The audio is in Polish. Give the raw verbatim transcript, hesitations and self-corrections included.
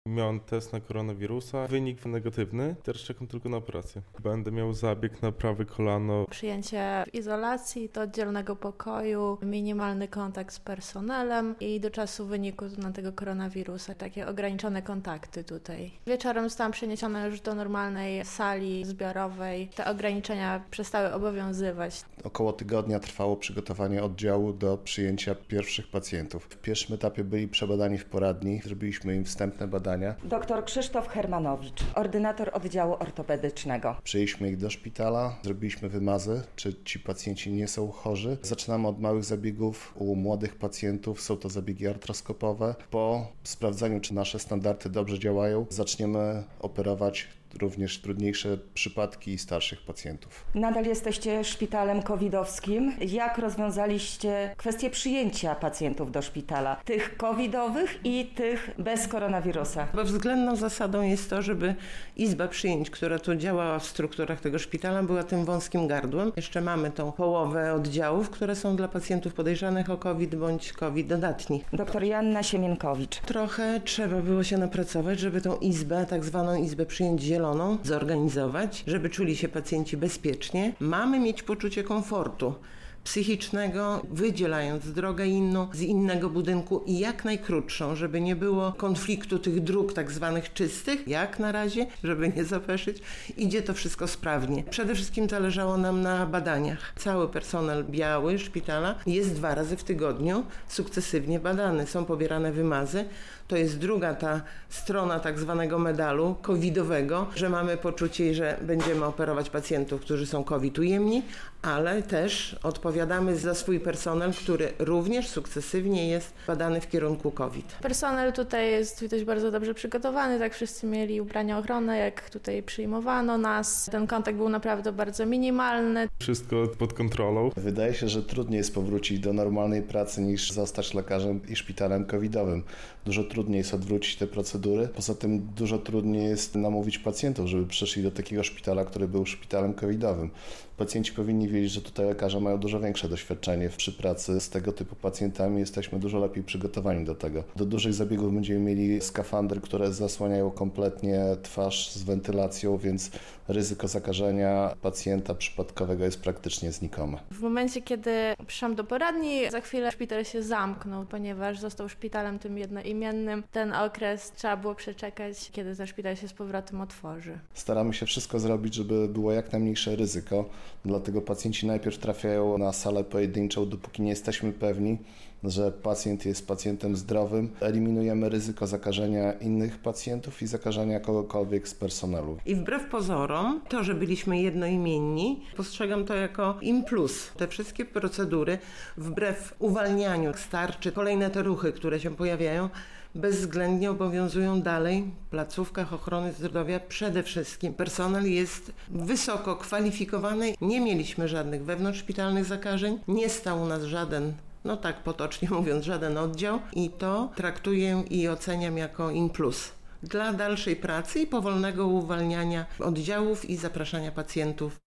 Miałem test na koronawirusa, wynik negatywny, teraz czekam tylko na operację. Będę miał zabieg na prawe kolano. Przyjęcie w izolacji do oddzielnego pokoju, minimalny kontakt z personelem i do czasu wyniku na tego koronawirusa takie ograniczone kontakty tutaj. Wieczorem zostałam przeniesiona już do normalnej sali zbiorowej. Te ograniczenia przestały obowiązywać. Około tygodnia trwało przygotowanie oddziału do przyjęcia pierwszych pacjentów. W pierwszym etapie byli przebadani w poradni, zrobiliśmy im wstępne badania. Doktor Krzysztof Hermanowicz, ordynator oddziału ortopedycznego. Przyjęliśmy ich do szpitala, zrobiliśmy wymazy, czy ci pacjenci nie są chorzy. Zaczynamy od małych zabiegów u młodych pacjentów, są to zabiegi artroskopowe. Po sprawdzeniu, czy nasze standardy dobrze działają, zaczniemy operować również trudniejsze przypadki starszych pacjentów. Nadal jesteście szpitalem covidowskim. Jak rozwiązaliście kwestię przyjęcia pacjentów do szpitala? Tych covidowych i tych bez koronawirusa? Bezwzględną zasadą jest to, żeby izba przyjęć, która tu działała w strukturach tego szpitala, była tym wąskim gardłem. Jeszcze mamy tą połowę oddziałów, które są dla pacjentów podejrzanych o COVID bądź COVID dodatni. Doktor Joanna Siemienkowicz. Trochę trzeba było się napracować, żeby tą izbę, tak zwaną izbę przyjęć zieloną, zorganizować, żeby czuli się pacjenci bezpiecznie. Mamy mieć poczucie komfortu psychicznego, wydzielając drogę inną z innego budynku i jak najkrótszą, żeby nie było konfliktu tych dróg tak zwanych czystych, jak na razie, żeby nie zapeszyć. Idzie to wszystko sprawnie. Przede wszystkim zależało nam na badaniach. Cały personel biały szpitala jest dwa razy w tygodniu sukcesywnie badany. Są pobierane wymazy. To jest druga ta strona tak zwanego medalu covidowego, że mamy poczucie, że będziemy operować pacjentów, którzy są COVID ujemni, ale też odpowiadamy za swój personel, który również sukcesywnie jest badany w kierunku COVID. Personel tutaj jest widać bardzo dobrze przygotowany, tak wszyscy mieli ubrania ochronne, jak tutaj przyjmowano nas. Ten kontakt był naprawdę bardzo minimalny. Wszystko pod kontrolą. Wydaje się, że trudniej jest powrócić do normalnej pracy niż zostać lekarzem i szpitalem covidowym. Dużo trudniej jest odwrócić te procedury. Poza tym dużo trudniej jest namówić pacjentów, żeby przyszli do takiego szpitala, który był szpitalem covidowym. Pacjenci powinni wiedzieć, że tutaj lekarze mają dużo większe doświadczenie przy pracy z tego typu pacjentami. Jesteśmy dużo lepiej przygotowani do tego. Do dużych zabiegów będziemy mieli skafandry, które zasłaniają kompletnie twarz z wentylacją, więc ryzyko zakażenia pacjenta przypadkowego jest praktycznie znikome. W momencie, kiedy przyszłam do poradni, za chwilę szpital się zamknął, ponieważ został szpitalem tym jednoimiennym. Ten okres trzeba było przeczekać, kiedy ten szpital się z powrotem otworzy. Staramy się wszystko zrobić, żeby było jak najmniejsze ryzyko. Dlatego pacjenci najpierw trafiają na salę pojedynczą, dopóki nie jesteśmy pewni, że pacjent jest pacjentem zdrowym. Eliminujemy ryzyko zakażenia innych pacjentów i zakażenia kogokolwiek z personelu. I wbrew pozorom, to, że byliśmy jednoimienni, postrzegam to jako im plus. Te wszystkie procedury, wbrew uwalnianiu z tarczy, kolejne te ruchy, które się pojawiają, bezwzględnie obowiązują dalej w placówkach ochrony zdrowia. Przede wszystkim personel jest wysoko kwalifikowany. Nie mieliśmy żadnych wewnątrzszpitalnych zakażeń. Nie stał u nas żaden, no tak potocznie mówiąc, żaden oddział i to traktuję i oceniam jako in plus dla dalszej pracy i powolnego uwalniania oddziałów i zapraszania pacjentów